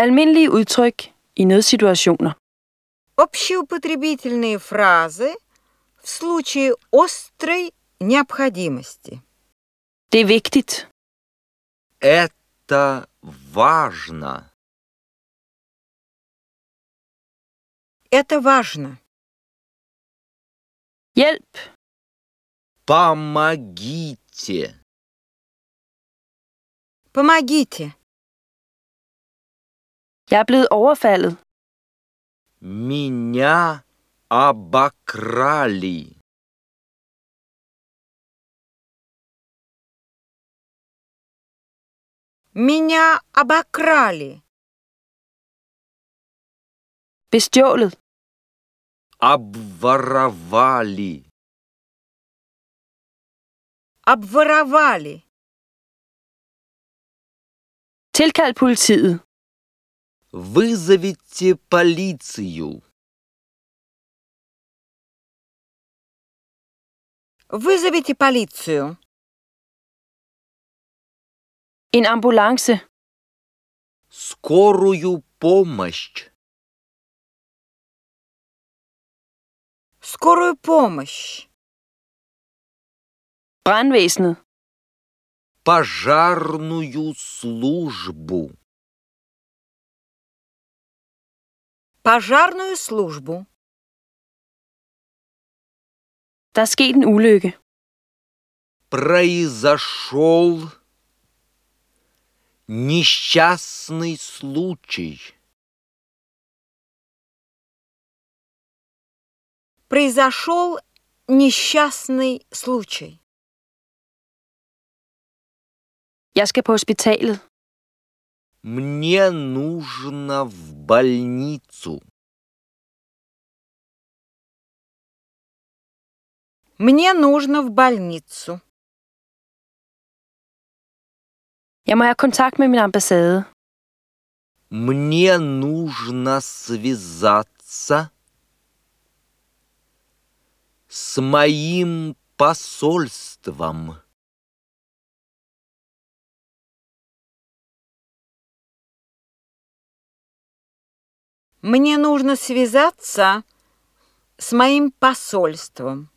Almindelige udtryk i nødsituationer. Общеупотребительные фразы в случае острой необходимости. Det er vigtigt. Это важно. Это важно. Hjælp. Помогите. Помогите. Jeg er blevet overfaldet. Меня обокрали. Меня обокрали. Bestjålet. Обворовали. Обворовали. Tilkald politiet. Вызовите полицию. Вызовите полицию. En ambulance. Скорую помощь. Скорую помощь. Brandvæsenet. Пожарную службу. Пожарную службу. Der er sket en ulykke. Произошел несчастный случай. Произошел несчастный случай. Jeg skal på hospitalet. Мне нужно в больницу. Мне нужно в больницу. Jeg må have kontakt med min ambassade. Мне нужно связаться с моим посольством. Мне нужно связаться с моим посольством.